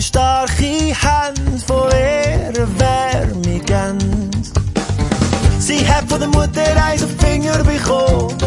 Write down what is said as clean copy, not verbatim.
zwei starke Hände von ihrer Wärme geben. Sie hat von der Mutter eins auf die Finger bekommen